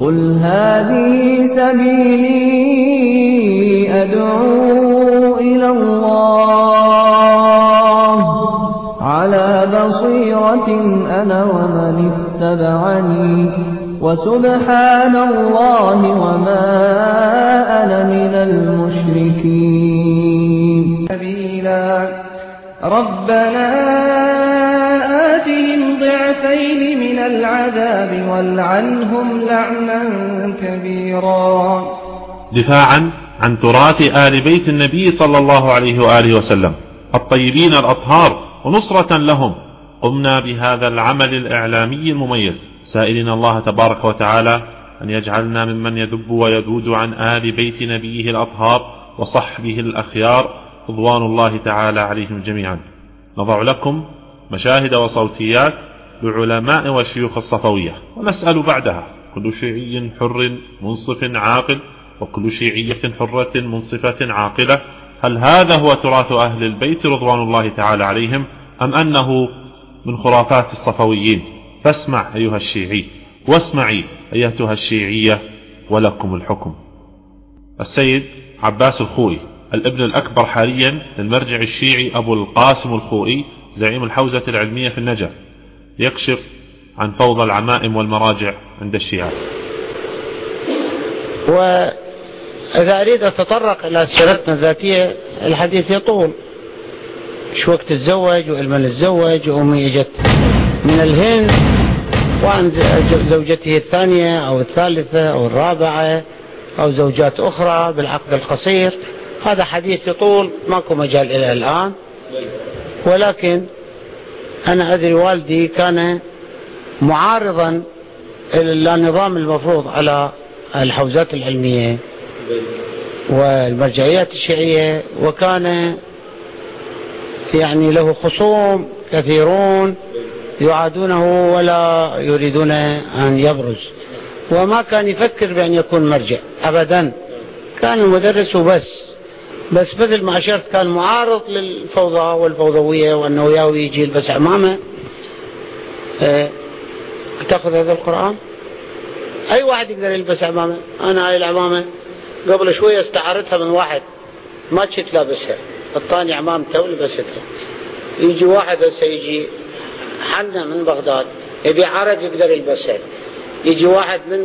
قل هذه سبيلي أدعو إلى الله على بصيرة أنا ومن اتبعني وسبحان الله وما أنا من المشركين. ربنا آتهم ضعفين من العذاب والعنهم لعنا كبيرا. دفاعا عن تراث آل بيت النبي صلى الله عليه وآله وسلم الطيبين الأطهار ونصرة لهم قمنا بهذا العمل الإعلامي المميز، سائلين الله تبارك وتعالى أن يجعلنا ممن يذب ويذود عن آل بيت نبيه الأطهار وصحبه الأخيار رضوان الله تعالى عليهم جميعا. نضع لكم مشاهد وصوتيات لعلماء وشيوخ الصفوية، ونسأل بعدها: كل شيعي حر منصف عاقل، وكل شيعية حرة منصفة عاقلة، هل هذا هو تراث أهل البيت رضوان الله تعالى عليهم، أم أنه من خرافات الصفويين؟ فاسمع أيها الشيعي، واسمعي أيتها الشيعية، ولكم الحكم. السيد عباس الخوئي، الابن الأكبر حاليا للمرجع الشيعي أبو القاسم الخوئي زعيم الحوزة العلمية في النجف، يكشف عن فوضى العمائم والمراجع عند الشيعة. وإذا أريد أتطرق إلى سيرتنا الذاتية الحديث يطول، شو وقت تتزوج وإلمن تتزوج وأمي جت من الهند، وعن زوجته الثانية أو الثالثة أو الرابعة أو زوجات أخرى بالعقد القصير. هذا حديث يطول، ماكو مجال إلى الآن. ولكن أنا أدري والدي كان معارضا إلى النظام المفروض على الحوزات العلمية والمرجعيات الشيعية، وكان يعني له خصوم كثيرون يعادونه ولا يريدون أن يبرز، وما كان يفكر بأن يكون مرجع أبدا، كان المدرس وبس. بس مثل ما أشرت كان معارض للفوضى والفوضوية، وأنه ياوي يجي يلبس عمامة. تأخذ هذا القرآن، أي واحد يقدر يلبس عمامة. أنا هاي العمامة قبل شوية استعارتها من واحد ما كنت لابسها، الثاني عمامته ولبستها. يجي واحد هسه يجي حنا من بغداد يبي عرب يقدر يلبسها، يجي واحد من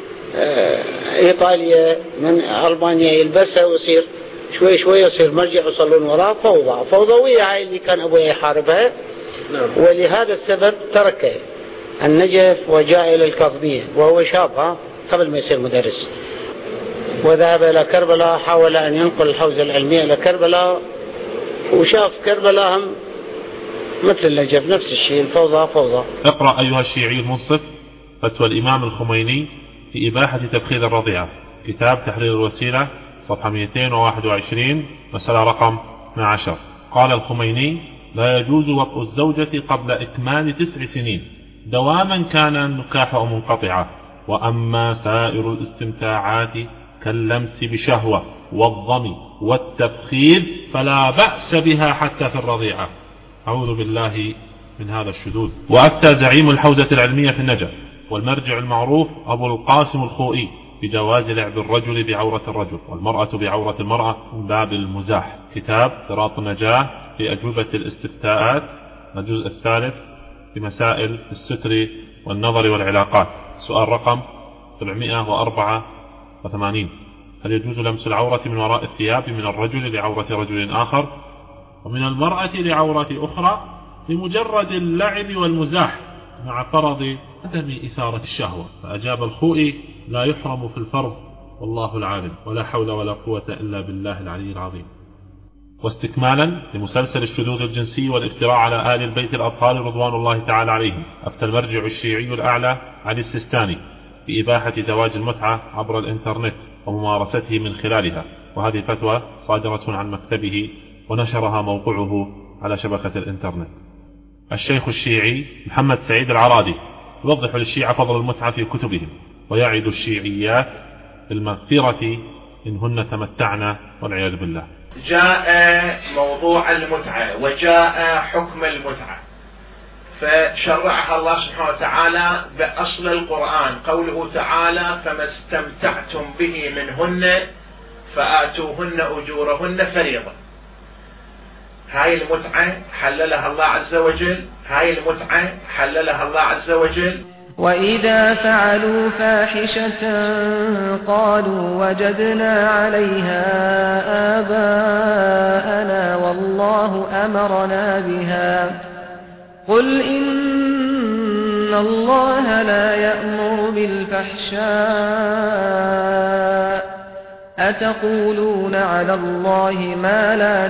إيطاليا من ألمانيا يلبسها، ويصير شوي شوي يصير مرجع وصلون وراء فوضى فوضوية. هاي اللي كان أبوي يحاربها. ولهذا السبب ترك النجف وجاء إلى الكاظمية وهو شاب قبل ما يصير مدرس، وذهب إلى كربلاء، حاول أن ينقل الحوزة العلمية إلى كربلاء، وشاف كربلاء هم مثل النجف نفس الشيء، الفوضى فوضى. اقرأ أيها الشيعي المنصف فتوى الإمام الخميني في إباحة تبخير الرضيعة، كتاب تحرير الوسيلة، صفحة 221، مسألة رقم 12. قال الخميني: لا يجوز وطء الزوجة قبل إكمال 9 سنين دواما كان النكاح أو منقطعة، وأما سائر الاستمتاعات كاللمس بشهوة والضم والتبخير فلا بأس بها حتى في الرضيعة. أعوذ بالله من هذا الشذوذ. وأفتى زعيم الحوزة العلمية في النجف والمرجع المعروف أبو القاسم الخوئي بجواز لعب الرجل بعورة الرجل والمرأة بعورة المرأة من باب المزاح، كتاب صراط النجاة في أجوبة الاستفتاءات، الجزء الثالث في مسائل الستر والنظر والعلاقات، سؤال رقم 784: هل يجوز لمس العورة من وراء الثياب من الرجل لعورة رجل آخر ومن المرأة لعورة أخرى لمجرد اللعب والمزاح مع فرض عدم إثارة الشهوة؟ فأجاب الخوئي: لا يحرم في الفرض والله العالم، ولا حول ولا قوة إلا بالله العلي العظيم. واستكمالا لمسلسل الشذوذ الجنسي والافتراء على آل البيت الأطهار رضوان الله تعالى عليهم، أفتى المرجع الشيعي الأعلى علي السيستاني بإباحة زواج المتعة عبر الإنترنت وممارسته من خلالها، وهذه فتوى صادرة عن مكتبه ونشرها موقعه على شبكة الإنترنت. الشيخ الشيعي محمد سعيد العرادي يوضح للشيعة فضل المتعة في كتبهم، ويعد الشيعيات بالمغفرة إنهن تمتعن والعياذ بالله. جاء موضوع المتعة وجاء حكم المتعة، فشرعها الله سبحانه وتعالى بأصل القرآن، قوله تعالى فما استمتعتم به منهن فآتوهن أجورهن فريضة. هاي المتعة حللها الله عز وجل، هاي المتعة حللها الله عز وجل. وإذا فعلوا فاحشة قالوا وجدنا عليها آباءنا والله أمرنا بها قل إن الله لا يأمر بالفحشاء أتقولون على الله ما لا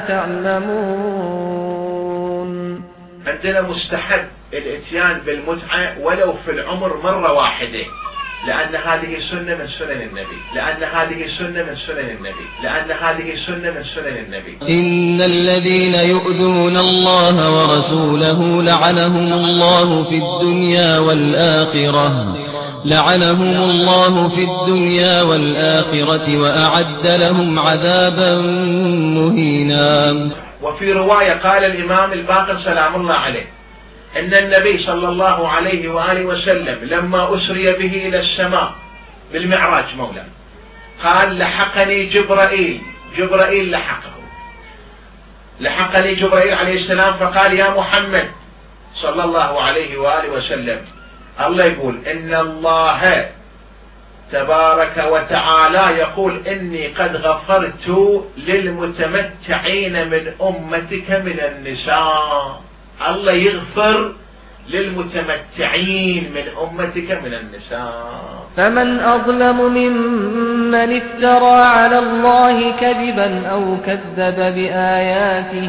تعلمون. عندنا مستحب الاتيان بالمتعة ولو في العمر مرة واحدة، لأن هذه سنة من سنن النبي، لأن هذه سنة من سنن النبي، لأن هذه سنة من سنن النبي. إن الذين يؤذون الله ورسوله لعنهم الله في الدنيا والآخرة، لعنهم الله في الدنيا والآخرة وأعد لهم عذابا مهينا. وفي رواية قال الإمام الباقر سلام الله عليه إن النبي صلى الله عليه وآله وسلم لما أسري به إلى السماء بالمعراج مولا قال لحقني جبرائيل لحقني جبرائيل عليه السلام فقال يا محمد صلى الله عليه وآله وسلم الله يقول إن الله تبارك وتعالى يقول إني قد غفرت للمتمتعين من أمتك من النساء. الله يغفر للمتمتعين من أمتك من النساء. فمن أظلم ممن افترى على الله كذبا أو كذب بآياته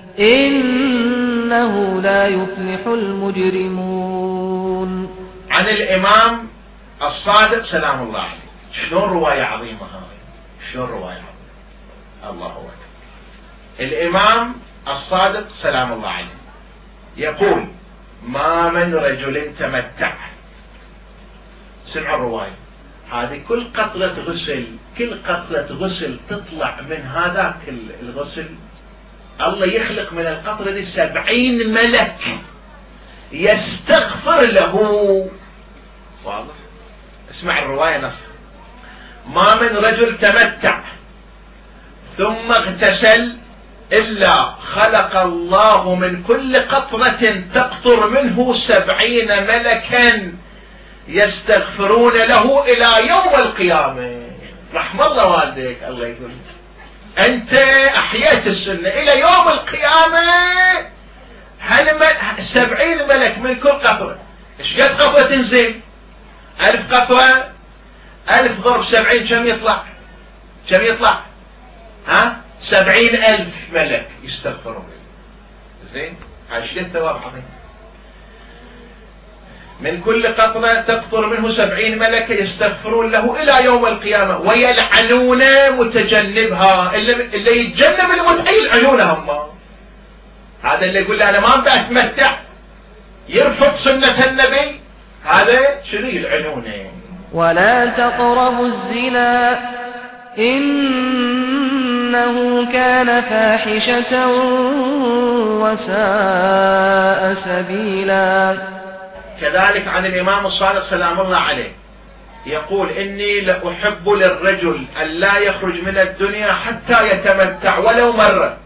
إنه لا يفلح المجرمون. عن الإمام الصادق سلام الله عليه. شلون رواية عظيمة هاي، شلون رواية عظيمة، الله أكبر. الإمام الصادق سلام الله عليه يقول ما من رجل تمتع، سمع الرواية هذه كل قطرة غسل تطلع من هذاك الغسل الله يخلق من القطرة دي 70 ملك يستغفر له. واضح؟ اسمع الرواية نص. ما من رجل تمتع ثم اغتسل إلا خلق الله من كل قطرة تقطر منه 70 ملكا يستغفرون له إلى يوم القيامة. رحم الله والديك. الله يقول أنت أحييت السنة إلى يوم القيامة. 70 ملك من كل قطرة. إيش قد قطرة تنزل؟ 1000 قطرة، 1000 ضرب 70 كم يطلع؟ 70,000 ملك يستغفرون. زين؟ عشان ثواب عظيم. من كل قطرة تقطر منه 70 ملك يستغفرون له إلى يوم القيامة ويلعنون متجنبها. اللي يتجنب المتعة يلعنونهم. هذا اللي يقول أنا ما أبي أتمتع يرفض سنة النبي، هذا شنو يلعنونه. ولا تقربوا الزنا إنه كان فاحشة وساء سبيلا. كذلك عن الإمام الصادق سلام الله عليه يقول إني لأحب للرجل أن لا يخرج من الدنيا حتى يتمتع ولو مرة.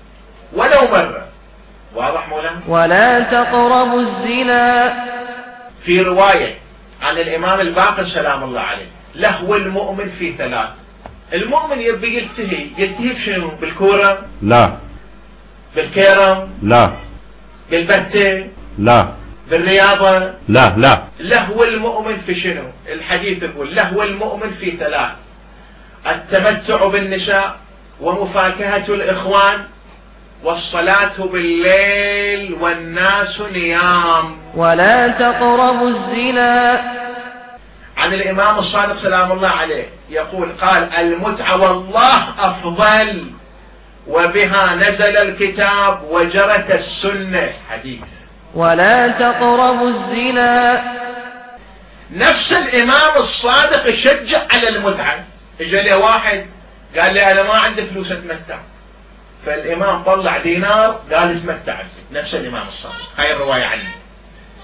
واضح مولانا؟ ولا تقربوا الزنا. في رواية عن الإمام الباقر سلام الله عليه لهو المؤمن في 3. المؤمن يبي يلتهي بشنو؟ بالكورة؟ لا. بالكيرم؟ لا. بالبتة؟ لا. بالرياضة؟ لا. لهو المؤمن في شنو؟ الحديث يقول لهو المؤمن في 3: التمتع بالنساء ومفاكهة الإخوان والصلاة بالليل والناس نيام. ولا تقربوا الزنا. عن الإمام الصادق سلام الله عليه يقول قال المتعة والله أفضل وبها نزل الكتاب وجرت السنة. حديث. ولا تقربوا الزنا. نفس الإمام الصادق يشجع على المتعة. اجى لي واحد قال لي أنا ما عندي فلوس أتمتع، فالإمام طلع دينار قال اتمتع. نفس الإمام الصادق. هاي الرواية عنه.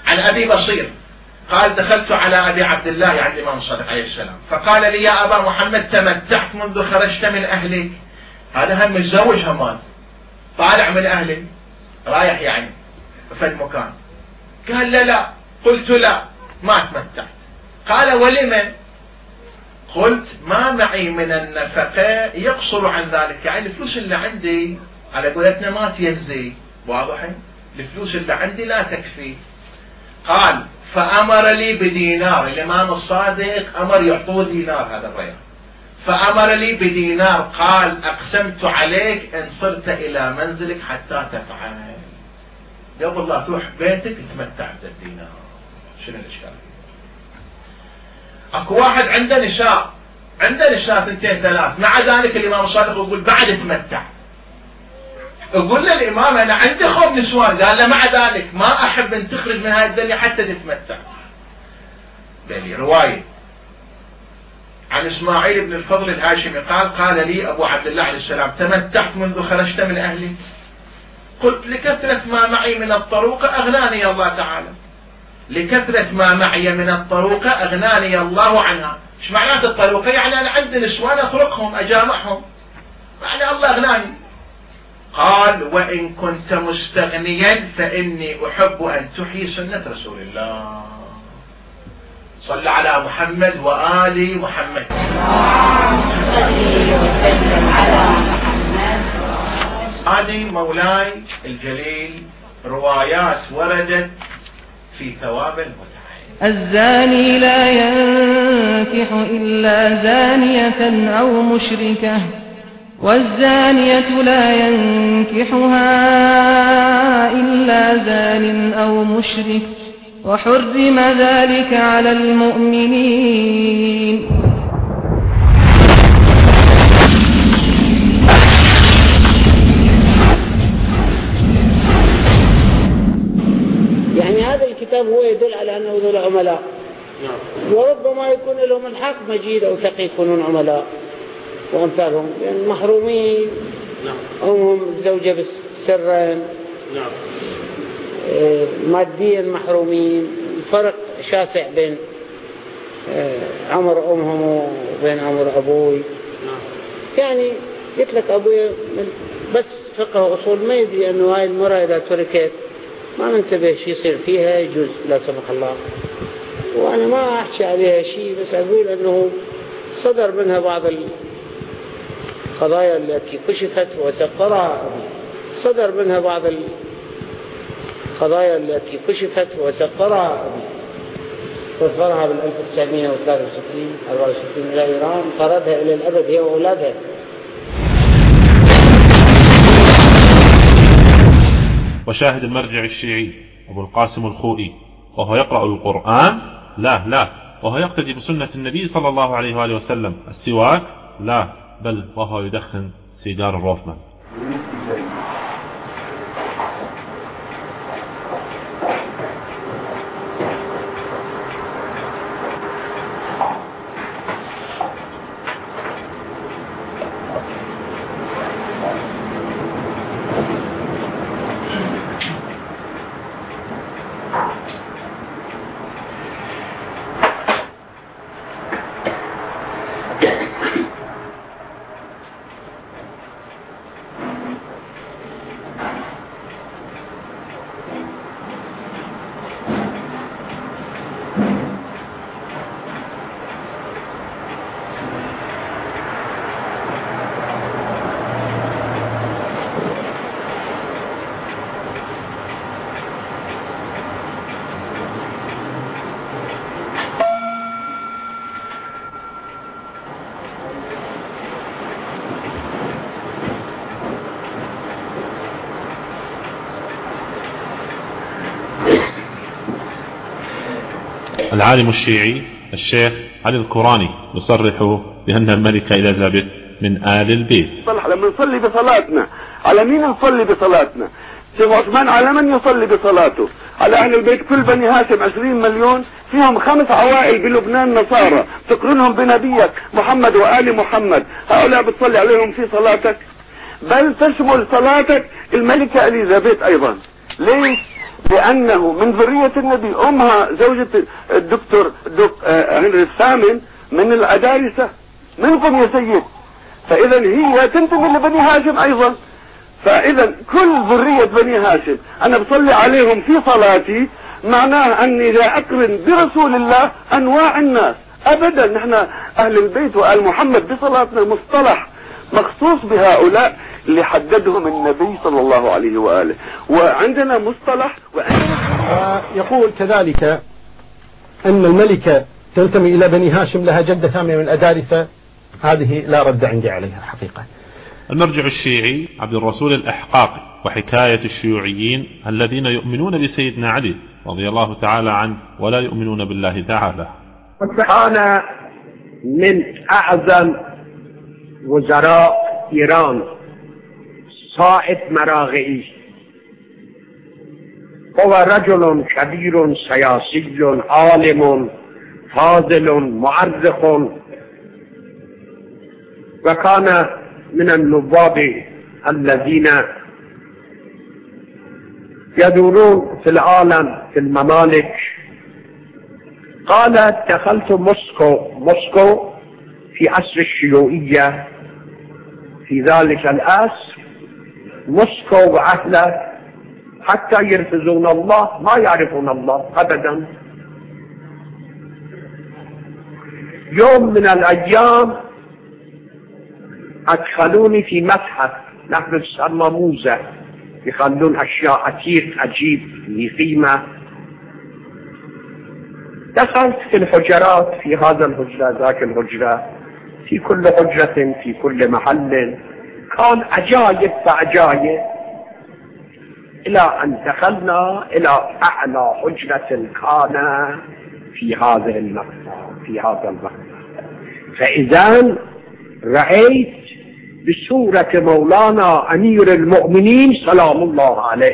عن أبي بصير قال دخلت على أبي عبد الله عند الإمام الصادق عليه السلام فقال لي يا أبا محمد تمتعت منذ خرجت من أهلك. هذا هم متزوج همان طالع من أهله رايح يعني فد مكان. قال لا قلت لا ما تمتعت. قال ولمن؟ قلت ما معي من النفقة يقصر عن ذلك، يعني الفلوس اللي عندي على قولتنا ما تيزي، واضح؟ الفلوس اللي عندي لا تكفي. قال فأمر لي بدينار، الإمام الصادق أمر يعطوه دينار هذا الرجل، فأمر لي بدينار قال أقسمت عليك إن صرت إلى منزلك حتى تفعل، قبل لا تروح بيتك تمتع بالدينار. شنو الإشكال؟ اكو واحد عنده نساء، عنده نساء 2 3، مع ذلك الإمام الصادق يقول بعد تمتع. يقول للإمام أنا عندي خوف نسوان، قال له مع ذلك ما أحب أن تخرج من هذه الدنيا حتى تتمتع. بلي رواية عن إسماعيل بن الفضل الهاشمي قال لي أبو عبد الله عليه السلام تمتعت منذ خرجت من أهلي؟ قلت لكثرة ما معي من الطروقة أغناني الله تعالى، لكثرة ما معي من الطروقة أغناني الله عنها. ايش معنات الطروقة؟ يعني أنا عندي نسوان أطرقهم أجامعهم، يعني الله أغناني. قال وإن كنت مستغنيا فإني أحب أن تحيي سنة رسول الله. صلى على محمد وآل محمد. هذه مولاي الجليل روايات وردت في ثواب المتعة. الزاني لا ينكح إلا زانية أو مشركة، والزانية لا ينكحها إلا زان أو مشرك، وحرم ذلك على المؤمنين. يعني هذا الكتاب هو يدل على أنه ذو العملاء، وربما يكون لهم الحق مجيد أو تقي يكونون عملاء وأمثالهم، يعني محرومين، أمهم الزوجة بالسرا، ماديا محرومين. فرق شاسع بين عمر أمهم وبين عمر أبوي. يعني قلت لك أبوي بس فقه وأصول ما يدري أنه هاي المرأة إذا تركت ما منتبه شيء يصير فيها يجوز لا سمح الله. وأنا ما أحكي عليها شيء، بس أقول أنه صدر منها بعض القضايا التي كشفت وسقرها، صدر منها بعض القضايا التي كشفت وسقرها، سفرها بال 1963 64 إلى إيران، طردها إلى الأبد هي وأولادها. وشاهد المرجع الشيعي أبو القاسم الخوئي وهو يقرأ القرآن لا وهو يقتدي بسنة النبي صلى الله عليه وآله وسلم. السواك لا، بل وهو يدخن سيجار الروفمان. العالم الشيعي الشيخ علي القراني يصرح بأن الملكة إليزابيث من آل البيت. لما نصلي بصلاتنا على مين نصلي بصلاتنا؟ سيد عثمان على من يصلي بصلاته؟ على أهل البيت. كل بني هاشم 20 مليون، فيهم 5 عوائل بلبنان نصارى، تقرنهم بنبيك محمد وآل محمد، هؤلاء بتصلي عليهم في صلاتك؟ بل تشمل صلاتك الملكة إليزابيث أيضا. ليش؟ لأنه من ذرية النبي. أمها زوجة الدكتور هنري الثامن من الأدارسة منكم يا سيد، فإذا هي تنتمي لبني هاشم أيضا. فإذا كل ذرية بني هاشم أنا بصلي عليهم في صلاتي، معناه أني لا أقرن برسول الله أنواع الناس أبدا. نحن أهل البيت وآل محمد بصلاتنا مصطلح مخصوص بهؤلاء اللي حددهم النبي صلى الله عليه وآله، وعندنا مصطلح يقول كذلك أن الملكة تنتمي إلى بني هاشم، لها جدة ثامنة من الأدارسة. هذه لا رد عندي عليها حقيقة. المرجع الشيعي عبد الرسول الأحقاقي وحكاية الشيوعيين الذين يؤمنون بسيدنا علي رضي الله تعالى عنه ولا يؤمنون بالله تعالى. كان من أعظم وزراء إيران صائد مراغئي، هو رجل كبير سياسي عالم فاضل معرخ، وكان من النواب الذين يدورون في العالم في الممالك. قال دخلت موسكو في عصر الشيوعية، في ذلك العصر موسكو وأهله حتى يرفضون الله ما يعرفون الله أبدا. يوم من الأيام أدخلوني في متحف نحن نسمى موزة، يخلون أشياء عتيق عجيب لقيمة. دخلت في الحجرات، في هذا الحجرة ذاك الحجرة، في كل حجرة في كل محل، كان عجائب فعجائب، إلى أن دخلنا إلى أعلى حجرة كان في هذا المكتب. فإذا رأيت بصورة مولانا أمير المؤمنين سلام الله عليه،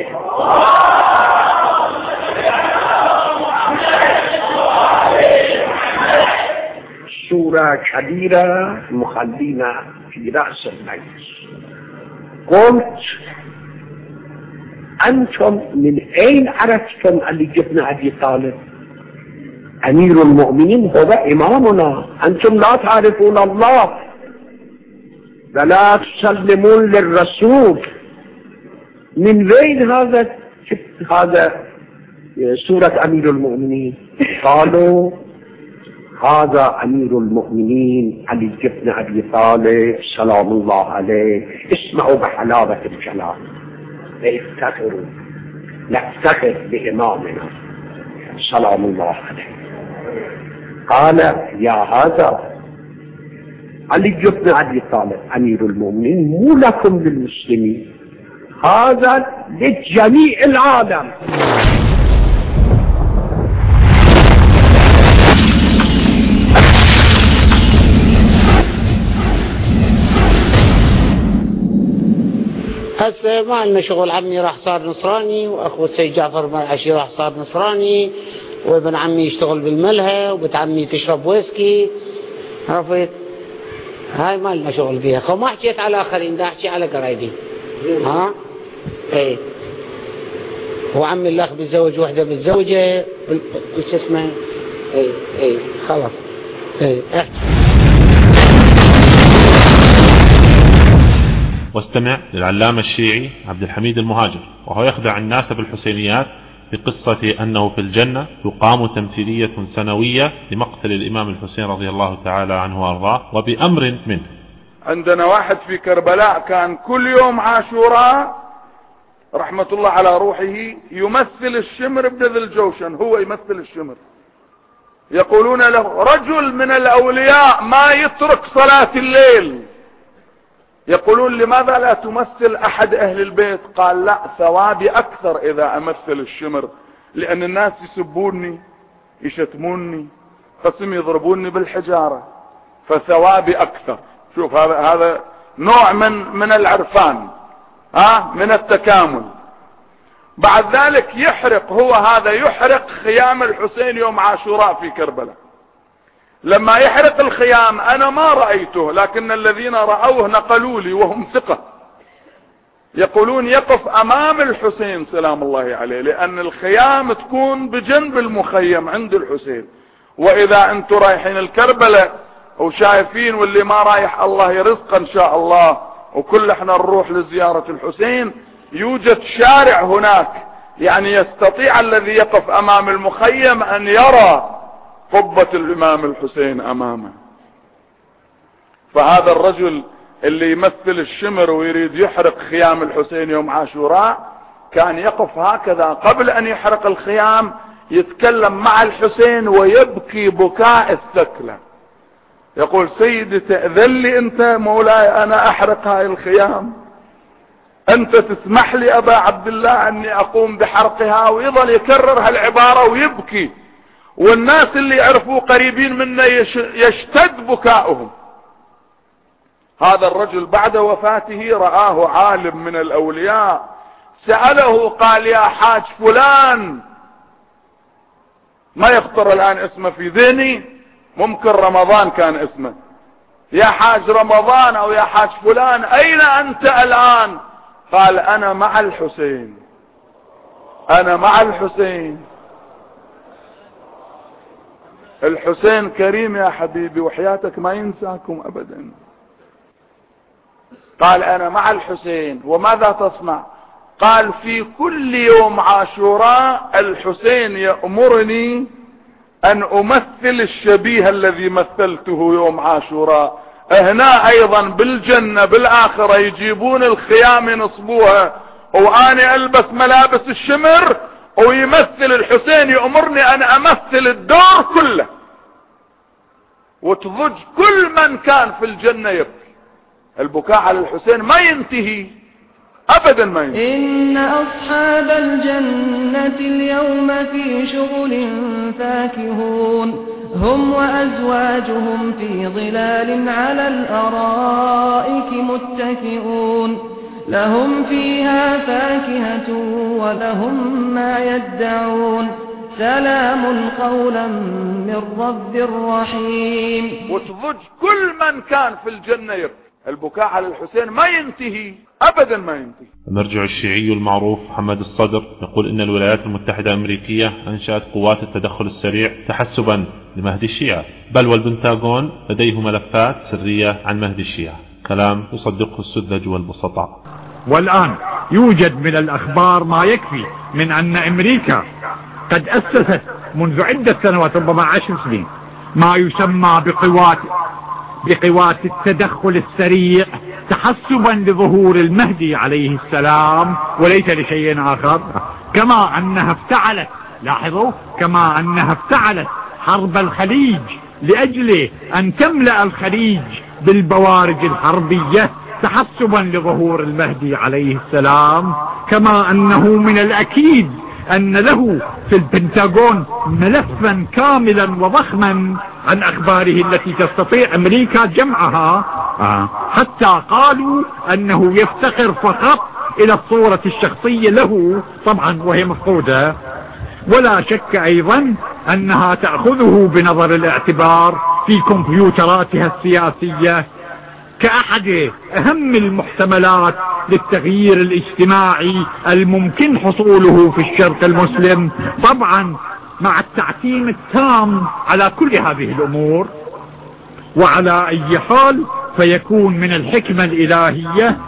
صورة كبيرة مخلينا في رأس المجلس. قلت أنتم من أين عرفتم علي بن أبي طالب؟ أمير المؤمنين هو إمامنا، أنتم لا تعرفون الله ولا تسلمون للرسول، من وين هذا سورة أمير المؤمنين؟ قالوا هذا أمير المؤمنين علي بن أبي طالب سلام الله عليه. اسمعوا بحلاوة الكلام، افتخروا، نفتخر بإمامنا سلام الله عليه. قال يا هذا علي بن أبي طالب أمير المؤمنين مو لكم للمسلمين، هذا لجميع العالم. هسه ما لنا شغل. عمي راح صار نصراني، واخوة سيد جعفر مرعشي راح صار نصراني، وابن عمي يشتغل بالملهى، وبنت عمي تشرب ويسكي. عرفت؟ هاي ما لنا شغل فيها. خو ما حكيت على اخرين، دا احكي على قرايبي. ها؟ ايه. وعمي الاخ بيتزوج وحده بالزوجه شو اسمه؟ ايه خلاص. ايه واستمع للعلامة الشيعي عبد الحميد المهاجر وهو يخدع الناس بالحسينيات بقصة أنه في الجنة تقام تمثيلية سنوية لمقتل الإمام الحسين رضي الله تعالى عنه وأرضاه وبأمر منه. عندنا واحد في كربلاء كان كل يوم عاشوراء رحمة الله على روحه يمثل الشمر بن ذي الجوشن، هو يمثل الشمر. يقولون له رجل من الأولياء ما يترك صلاة الليل. يقولون لماذا لا تمثل أحد أهل البيت؟ قال لا، ثوابي أكثر إذا أمثل الشمر، لأن الناس يسبوني يشتموني قسم يضربوني بالحجارة، فثوابي أكثر. شوف هذا نوع من العرفان، من التكامل. بعد ذلك يحرق، هو هذا يحرق خيام الحسين يوم عاشوراء في كربلاء. لما يحرق الخيام أنا ما رأيته، لكن الذين رأوه نقلوا لي وهم ثقة، يقولون يقف امام الحسين سلام الله عليه، لان الخيام تكون بجنب المخيم عند الحسين. واذا انتم رايحين الكربلة وشايفين، واللي ما رايح الله يرزقه ان شاء الله، وكل احنا نروح لزيارة الحسين، يوجد شارع هناك يعني يستطيع الذي يقف امام المخيم ان يرى قبة الامام الحسين امامه. فهذا الرجل اللي يمثل الشمر ويريد يحرق خيام الحسين يوم عاشوراء كان يقف هكذا قبل ان يحرق الخيام، يتكلم مع الحسين ويبكي بكاء الثكلى، يقول سيدي تأذن لي انت مولاي انا احرق هاي الخيام، انت تسمح لي ابا عبد الله اني اقوم بحرقها، ويظل يكرر هالعبارة ويبكي، والناس اللي يعرفوه قريبين منه يشتد بكاؤهم. هذا الرجل بعد وفاته رآه عالم من الاولياء، سأله قال يا حاج فلان، ما يخطر الان اسمه في ذهني، ممكن رمضان كان اسمه، يا حاج رمضان او يا حاج فلان اين انت الان؟ قال انا مع الحسين، انا مع الحسين. الحسين كريم يا حبيبي وحياتك ما ينساكم ابدا. قال انا مع الحسين. وماذا تصنع؟ قال في كل يوم عاشوراء الحسين يأمرني ان امثل الشبيه الذي مثلته يوم عاشوراء. هنا ايضا بالجنة بالاخرة يجيبون الخيام ينصبوها واني البس ملابس الشمر، ويمثل الحسين يأمرني ان امثل الدور كله، وتضج كل من كان في الجنة يبكي. البكاء على الحسين ما ينتهي ابدا، ما ينتهي. إن أصحاب الجنة اليوم في شغل فاكهون، هم وأزواجهم في ظلال على الأرائك متكئون، لهم فيها فاكهة ولهم ما يدعون، سلام قولا من رب رحيم. وتضج كل من كان في الجنة يبكي. البكاء على الحسين ما ينتهي ابدا، ما ينتهي. المرجع الشيعي المعروف محمد الصدر يقول ان الولايات المتحدة الامريكية انشأت قوات التدخل السريع تحسبا لمهدي الشيعة، بل والبنتاغون لديه ملفات سرية عن مهدي الشيعة، كلام يصدقه السذج والبسطاء. والآن يوجد من الأخبار ما يكفي من أن أمريكا قد أسست منذ عدة سنوات ربما 10 سنين ما يسمى بقوات التدخل السريع تحسبا لظهور المهدي عليه السلام وليس لشيء آخر. كما أنها افتعلت، لاحظوا، كما أنها افتعلت حرب الخليج لأجل أن تملأ الخليج بالبوارج الحربية تحسبا لظهور المهدي عليه السلام، كما أنه من الأكيد أن له في البنتاغون ملفا كاملا وضخما عن أخباره التي تستطيع أمريكا جمعها، حتى قالوا أنه يفتقر فقط إلى الصورة الشخصية له طبعا وهي مفقودة. ولا شك أيضا أنها تأخذه بنظر الاعتبار في كمبيوتراتها السياسية كأحد أهم المحتملات للتغيير الاجتماعي الممكن حصوله في الشرق المسلم، طبعا مع التعتيم التام على كل هذه الأمور. وعلى أي حال فيكون من الحكمة الإلهية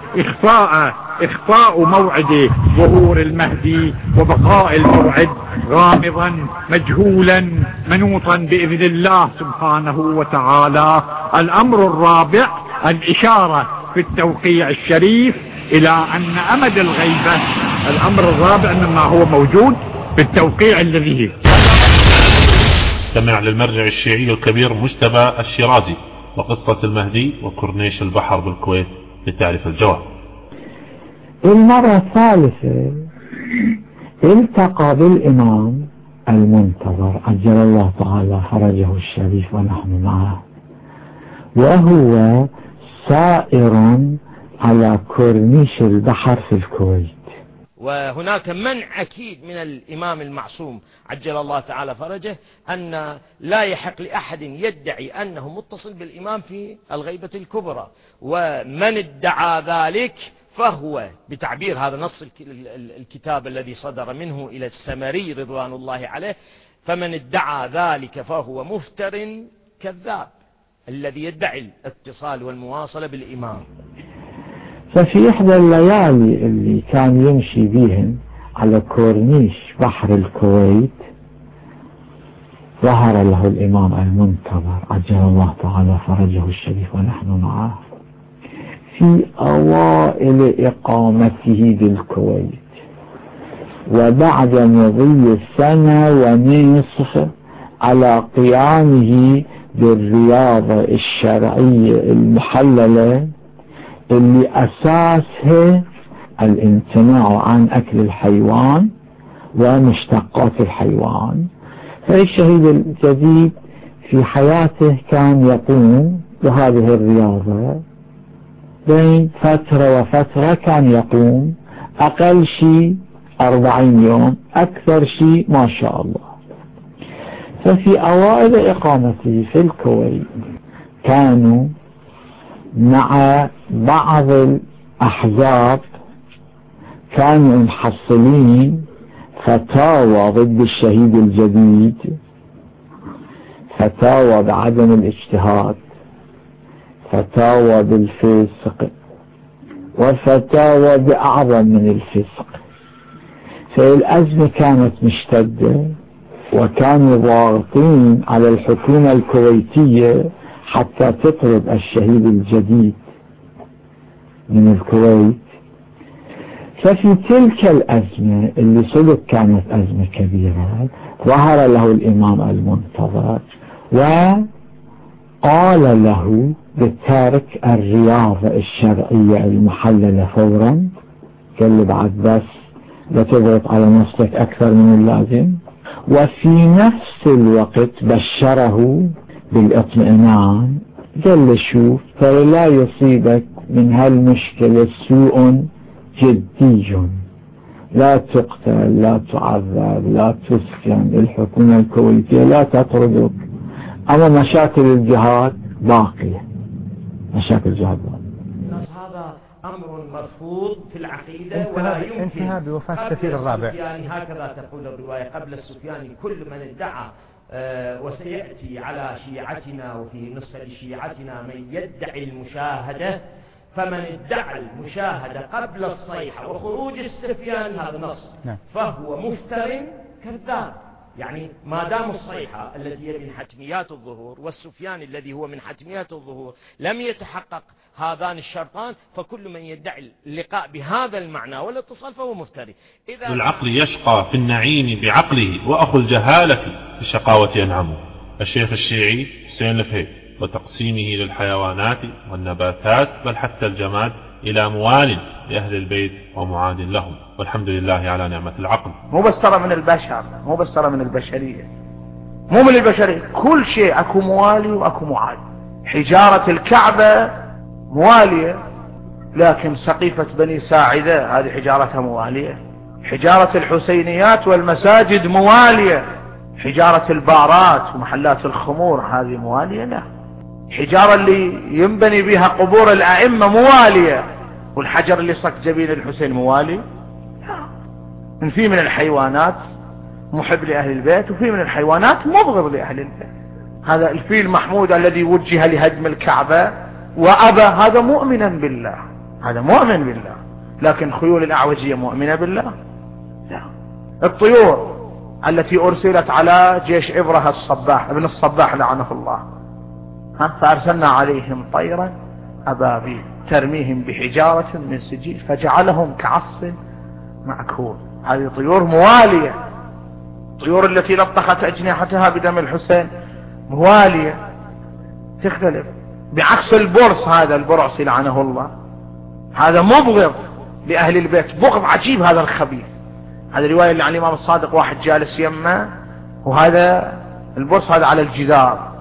إخفاء موعد ظهور المهدي وبقاء الموعد غامضا مجهولا منوطا بإذن الله سبحانه وتعالى. الأمر الرابع الإشارة في التوقيع الشريف إلى أن أمد الغيبة، الأمر الرابع مما هو موجود في التوقيع الذي استمع للمرجع الشيعي الكبير مجتبى الشيرازي وقصة المهدي وكورنيش البحر بالكويت لتعرف الجواب. المرة الثالثة التقى بالإمام المنتظر عجل الله تعالى فرجه الشريف ونحن معه، وهو سائر على كورنيش البحر في الكويت. وهناك منع أكيد من الإمام المعصوم عجل الله تعالى فرجه أن لا يحق لأحد يدعي أنه متصل بالإمام في الغيبة الكبرى، ومن ادعى ذلك فهو بتعبير هذا نص الكتاب الذي صدر منه إلى السمري رضوان الله عليه: فمن ادعى ذلك فهو مفتر كذاب، الذي يدعي الاتصال والمواصلة بالإمام. ففي إحدى الليالي اللي كان يمشي بيهن على كورنيش بحر الكويت ظهر له الإمام المنتظر عجل الله تعالى فرجه الشريف ونحن معه في أوائل إقامته بالكويت، وبعد مضي السنة ونصف على قيامه بالرياضة الشرعية المحللة اللي أساسها الامتناع عن أكل الحيوان ومشتقات الحيوان. فالشهيد الجديد في حياته كان يقوم بهذه الرياضة، بين فترة وفترة كان يقوم أقل شيء 40 يوم، أكثر شيء ما شاء الله. ففي أوائل إقامته في الكويت كانوا مع بعض الأحزاب كانوا محصلين فتاوى ضد الشهيد الجديد، فتاوى بعدم الاجتهاد، فتاوى بالفسق، وفتاوى بأعظم من الفسق. فالأزمة كانت مشتدة، وكانوا ضاغطين على الحكومة الكويتية حتى تطرد الشهيد الجديد من الكويت. ففي تلك الأزمة اللي صدق كانت أزمة كبيرة، ظهر له الإمام المنتظر وقال له بترك الرياضة الشرعية المحللة فورا. قال له بعد بس لا تضغط على نفسك أكثر من اللازم. وفي نفس الوقت بشره بالاطمئنان، قال له شوف ترى لا يصيبك من هالمشكلة سوء جدي، لا تقتل، لا تعذب، لا تسكن، الحكومة الكويتية لا تطردك، أما مشاكل الجهاد باقية، مشاكل الجهاد باقية. هذا أمر مرفوض في العقيدة ولا يمكن. انتهى بوفاة السفير الرابع. هكذا تقول الرواية: قبل السفياني كل من ادعى وسيأتي على شيعتنا وفي نصف شيعتنا من يدعي المشاهدة، فمن ادعى المشاهدة قبل الصيحة وخروج السفيان، هذا نص، فهو مفتر كذاب. يعني ما دام الصيحة التي هي من حتميات الظهور والسفيان الذي هو من حتميات الظهور لم يتحقق هذان الشرطان، فكل من يدعي اللقاء بهذا المعنى والاتصال فهو مفتري. ذو العقل يشقى في النعيم بعقله، وأخو الجهالة في الشقاوة ينعم. الشيخ الشيعي حسين الفهيد، وتقسيمه للحيوانات والنباتات بل حتى الجماد إلى موال لأهل البيت ومعاد لهم، والحمد لله على نعمة العقل. مو بس ترى من البشر، مو بس ترى من البشرية، مو من البشرية، كل شيء أكو موالي وأكو معاد. حجارة الكعبة موالية، لكن سقيفة بني ساعدة هذه حجارتها موالية. حجارة الحسينيات والمساجد موالية. حجارة البارات ومحلات الخمور هذه موالية. لا، حجارة اللي ينبني بها قبور الأئمة موالية، والحجر اللي صك جبين الحسين موالي. لا، في من الحيوانات محب لأهل البيت، وفي من الحيوانات مبغض لأهل البيت. هذا الفيل محمود الذي وجه لهدم الكعبة وأبى، هذا مؤمنا بالله، هذا مؤمن بالله، لكن خيول الأعوجية مؤمنة بالله؟ لا. الطيور التي أرسلت على جيش إبرهة الصباح ابن الصباح لعنه الله، فأرسلنا عليهم طيرا أبابيل ترميهم بحجارة من سجيل فجعلهم كعصف مأكول. هذه طيور موالية. الطيور التي لطخت أجنحتها بدم الحسين موالية، تختلف. بعكس البرص، هذا البرعسي لعنه الله، هذا مبغض لأهل البيت، بغض عجيب. هذا الخبيث، هذه الرواية اللي عن الإمام الصادق، واحد جالس يمه وهذا البرص هذا على الجدار،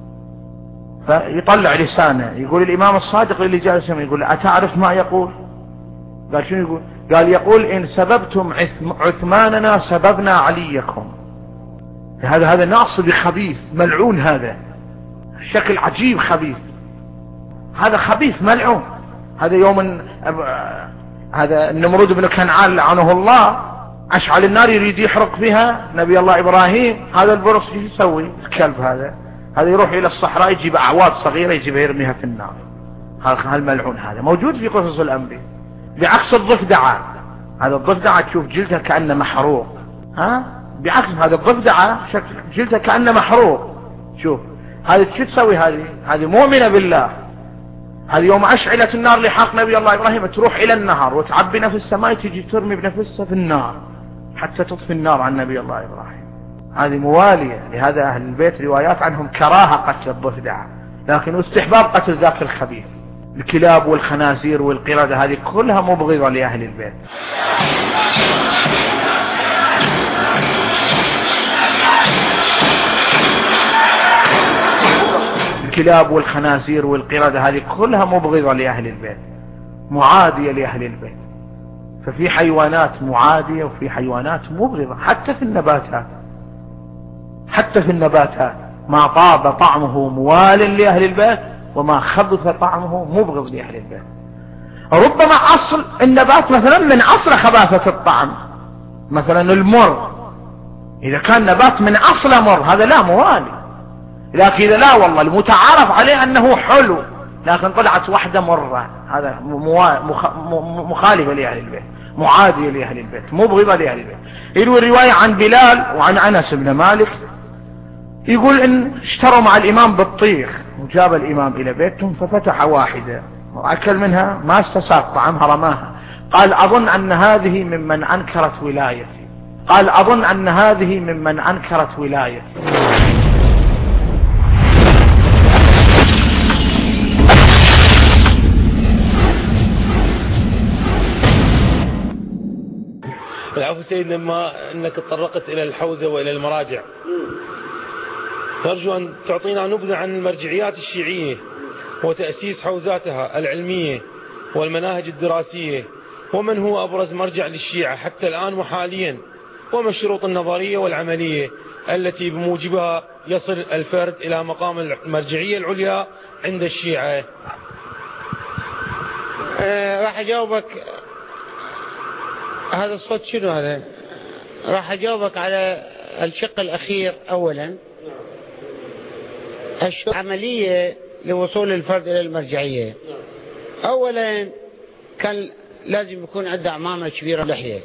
فيطلع لسانه يقول الإمام الصادق اللي جالس يمه، يقول أتعرف ما يقول؟ قال شنو يقول؟ قال يقول إن سببتم عثماننا سببنا عليكم. هذا ناصب خبيث ملعون، هذا شكل عجيب خبيث، هذا خبيث ملعون. هذا يوم هذا النمرود بن كنعان لعنه الله أشعل النار يريد يحرق فيها نبي الله إبراهيم. هذا البرص يسوي الكلب هذا يروح إلى الصحراء يجيب أعواد صغيرة يجيبها يرميها في النار. هذا الملعون هذا موجود في قصص الأنبياء. بعكس الضفدعة، هذا الضفدعة تشوف جلدها كأنه محروق، بعكس هذا الضفدعة جلدها كأنه محروق. شوف هذه شو تسوي؟ هذه مؤمنة بالله. هذه يوم أشعلت النار لحق نبي الله إبراهيم تروح إلى النهر وتعبي نفس السماء تجي ترمي بنفسها في النار حتى تطفي النار عن نبي الله إبراهيم. هذه موالية. لهذا أهل البيت روايات عنهم كراهة قتل الضفدعة، لكن استحباب قتل ذاك الخبيث. الكلاب والخنازير والقردة هذه كلها مبغضة لأهل البيت. الكلاب والخنازير والقردة هذه كلها مبغضة لأهل البيت، معادية لأهل البيت. ففي حيوانات معادية وفي حيوانات مبغضة. حتى في النباتات ما طاب طعمه موال لأهل البيت وما خبث طعمه مبغض لأهل البيت. ربما أصل النبات مثلا من أصل خباثة الطعم، مثلا المر، إذا كان نبات من أصل مر هذا لا موالي. لكن إذا لا والله المتعارف عليه أنه حلو لكن طلعت واحدة مرة، هذا مخالفة لأهل البيت، معادية لأهل البيت، مبغضة لأهل البيت. يروي الرواية عن بلال وعن أنس بن مالك يقول إن اشتروا مع الإمام بطيخ وجاب الإمام إلى بيتهم ففتح واحدة وأكل منها ما استساق طعمها رماها. قال أظن أن هذه ممن أنكرت ولايتي. العفو سيدنا، لما أنك تطرقت إلى الحوزة وإلى المراجع، نرجو أن تعطينا نبذة عن المرجعيات الشيعية وتأسيس حوزاتها العلمية والمناهج الدراسية، ومن هو أبرز مرجع للشيعة حتى الآن وحاليا، وما الشروط النظرية والعملية التي بموجبها يصل الفرد إلى مقام المرجعية العليا عند الشيعة. راح أجاوبك. هذا الصوت شنو هذا؟ راح أجاوبك على الشق الأخير. أولا عملية لوصول الفرد إلى المرجعية. أولا كان لازم يكون عنده عمامة كبيرة لحية.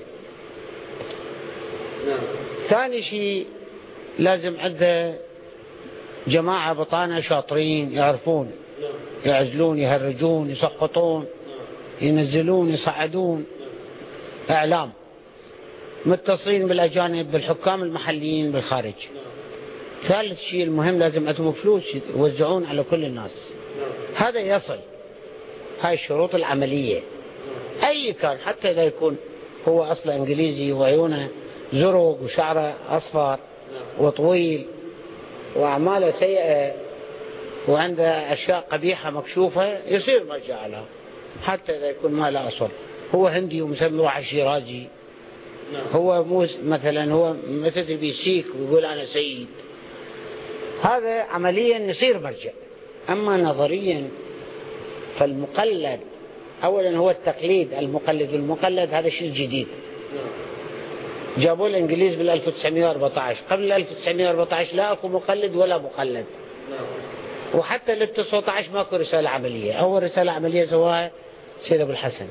ثاني شيء لازم عنده جماعة بطانة شاطرين يعرفون يعزلون يهرجون يسقطون ينزلون يصعدون، إعلام، متصلين بالأجانب بالحكام المحليين بالخارج. ثالث شيء المهم لازم عندهم فلوس يوزعون على كل الناس. هذا يصل. هاي الشروط العملية. أي كان حتى إذا يكون هو أصلا إنجليزي وعيونه زرق وشعره أصفر وطويل وأعماله سيئة وعنده أشياء قبيحة مكشوفة يصير مرجع لها حتى إذا يكون ما له أصل. هو هندي ومسمي واحد شيرازي، هو مثلا هو مثل بيسيك ويقول أنا سيد، هذا عمليا يصير مرجع. أما نظريا فالمقلد أولا هو التقليد. المقلد هذا شيء جديد جابوا الإنجليز بال 1914. قبل 1914 لا أكو مقلد ولا مقلد، وحتى لل 19 ماكو رسالة عملية. أول رسالة عملية سواها سيد أبو الحسن.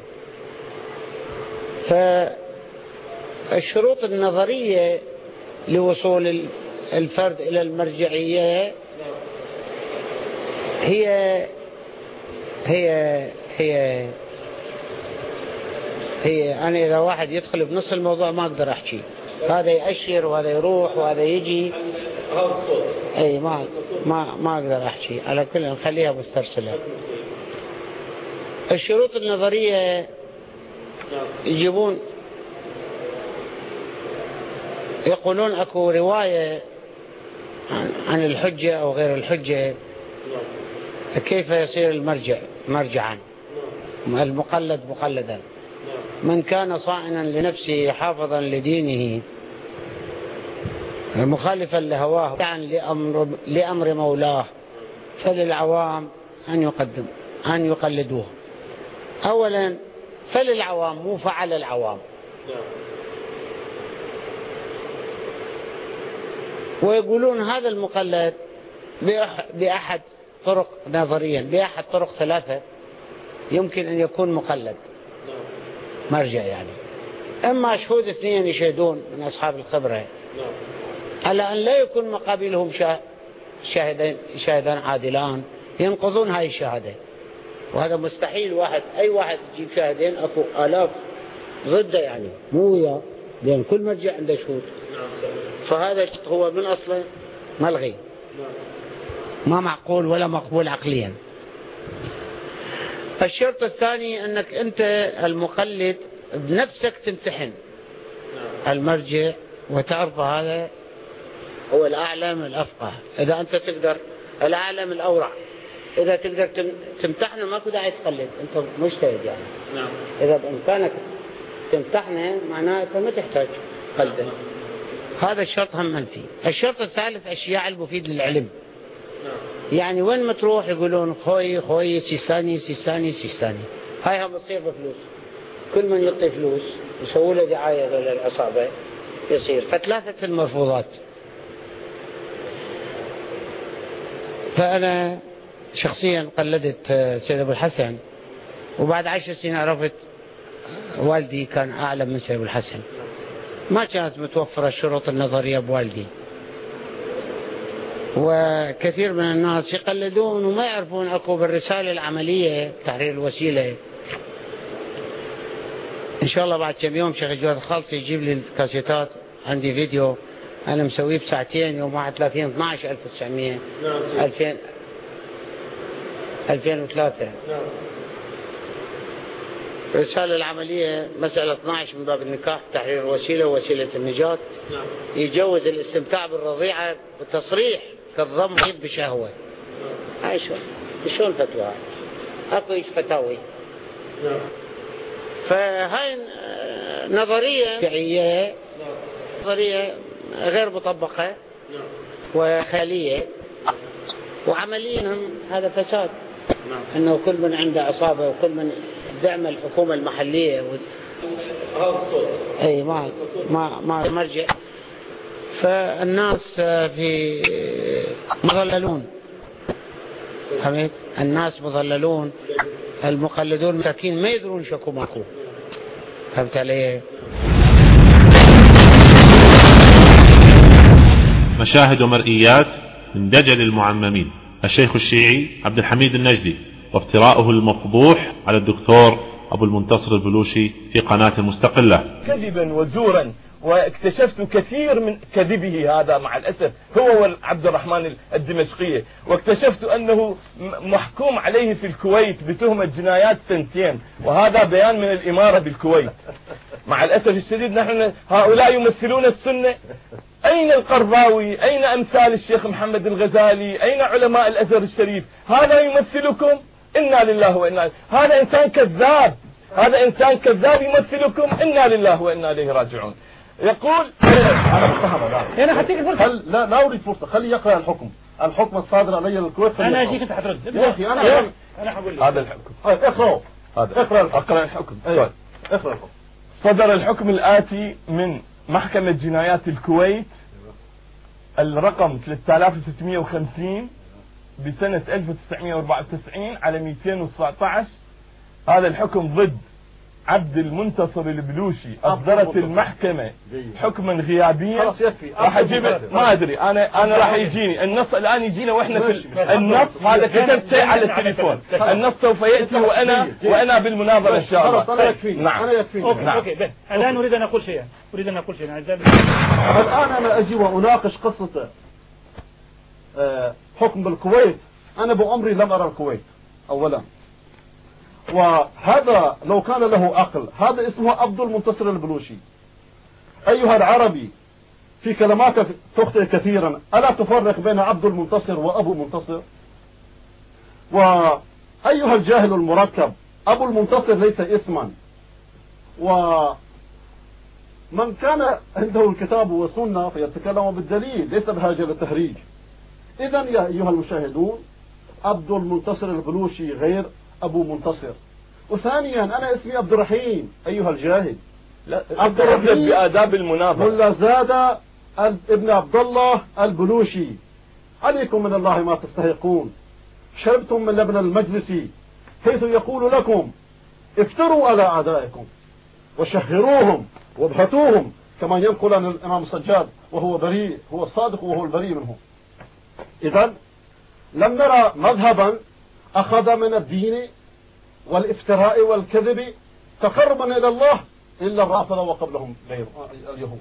فالشروط النظرية لوصول الفرد إلى المرجعية هي أنا إذا واحد يدخل بنص الموضوع ما أقدر أحكي، هذا يأشر وهذا يروح وهذا يجي. أي ما أقدر أحكي. على كل نخليها مسترسلة. الشروط النظرية يجيبون يقولون أكو رواية عن الحجة أو غير الحجة، كيف يصير المرجع مرجعا، المقلد مقلدا. من كان صائنا لنفسه حافظا لدينه مخالفا لهواه لأمر مولاه فللعوام أن يقلدوه. أولا فللعوام مو فعل العوام. ويقولون هذا المقلد بأحد طرق نظريا، بأحد طرق ثلاثة يمكن أن يكون مقلد مرجع، يعني إما شهود اثنين يشهدون من أصحاب الخبرة على أن لا يكون مقابلهم شاهدان عادلان ينقضون هاي الشهادة، وهذا مستحيل. أي واحد يجيب شاهدين أكو آلاف ضده، يعني مو وياه، لأن كل مرجع عنده شهود. فهذا هو من أصله ملغي، ما معقول ولا مقبول عقليا. الشرط الثاني أنك أنت المقلد بنفسك تمتحن المرجع وتعرف هذا هو الأعلم الأفقه، إذا أنت تقدر، الأعلم الأورع، إذا تقدر تمتحنه ماكو داعي تقلد، أنت مجتهد يعني. إذا بإمكانك تمتحنه معناه أنت ما تحتاج قلده. هذا الشرط هم منفي. الشرط الثالث الشياع المفيد للعلم. يعني وين ما تروح يقولون خوي سيستاني سيستاني سيستاني، هاي هم تصير بفلوس، كل من يعطي فلوس يسوي له دعاية للعصابة يصير. فثلاثة المرفوضات. فأنا شخصيا قلدت سيد أبو الحسن، وبعد 10 سنين عرفت والدي كان أعلم من سيد أبو الحسن. ما كانت متوفرة الشروط النظرية بوالدي، وكثير من الناس يقلدون وما يعرفون أكو بالرسالة العملية تحرير الوسيلة. إن شاء الله بعد كم يوم شيخ جواد خالصي يجيب لي الكاسيتات، عندي فيديو أنا مسويه بساعتين يوم 31/12/1900 2003. الرسالة العملية مسألة 12 من باب النكاح، تحرير الوسيلة ووسيلة النجاة. يجوز الاستمتاع بالرضيعة بتصريح كالضم بشهوة. هاي شلون فتوى؟ اكو ايش فتاوي؟ فهاي نظرية شيعية، نظرية غير مطبقة وخيالية، وعمليا هذا فساد. انه كل من عنده عصابة وكل من دعم الحكومة المحلية هذا الصوت اي ما مرجع. فالناس في مضللون، فهمت؟ الناس مضللون، المقلدون مساكين ما يدرون شكو ماكو. فهمت علي؟ مشاهد ومرئيات من دجل المعممين الشيخ الشيعي عبد الحميد النجدي، وافتراءه المفضوح على الدكتور أبو المنتصر البلوشي في قناة المستقلة كذبا وزورا. واكتشفت كثير من كذبه هذا مع الأسف هو وعبد الرحمن الدمشقية، واكتشفت أنه محكوم عليه في الكويت بتهمة جنايات 2 سنين، وهذا بيان من الإمارة بالكويت. مع الأسف الشديد نحن هؤلاء يمثلون السنة. أين القرضاوي؟ أين أمثال الشيخ محمد الغزالي؟ أين علماء الأزهر الشريف؟ هذا يمثلكم؟ إنا لله وإنا إليه. هذا إنسان كذاب، هذا إنسان كذاب يمثلكم. إنا لله وإنا إليه راجعون. يقول أنا حتيك الفرصة. لا أريد فرصة، خلي يقرأ الحكم الصادر علي للكويت. أنا أجيك أنت حترد يا أخي أنا حقول لك هذا الحكم. اقرأ الحكم. أيوة. اقرأ الحكم. صدر الحكم الآتي من محكمة جنايات الكويت الرقم 3650 بسنة 1994 على 219. هذا الحكم ضد عبد المنتصر البلوشي. أصدرت المحكمة حكما غيابيا. راح اجيب ما ادري انا راح يجيني النص الان، يجينا واحنا في النص هذا كتبته على التليفون. النص سوف ياتي وانا بالمناظره ان شاء الله. نعم انا يكفيني. اوكي الان اريد ان اقول شيئا. الان انا اجي واناقش قصه حكم بالكويت. انا بأمري لم ارى الكويت اولا، وهذا لو كان له عقل هذا اسمه عبد المنتصر البلوشي. أيها العربي في كلماتك تخطئ كثيرا، ألا تفرق بين عبد المنتصر وأبو منتصر؟ وأيها الجاهل المركب، أبو المنتصر ليس اسما، ومن كان عنده الكتاب والسنة فيتكلم بالدليل ليس بحاجة للتهريج. إذن يا أيها المشاهدون، عبد المنتصر البلوشي غير أبو منتصر، وثانيا أنا اسمي عبد الرحيم أيها الجاهل. لا عبد الرحيم بآداب المناظرة. ملا زاد ابن عبد الله البلوشي، عليكم من الله ما تستحقون. شربتم من لبن المجلس حيث يقول لكم افتروا على أعدائكم وشهروهم وابهتوهم، كما ينقل عن الإمام السجاد وهو بريء، هو الصادق وهو البريء منه. إذن لم نرى مذهبا أخذ من الدين والافتراء والكذب تقربا إلى الله إلا الرافضة وقبلهم اليهود.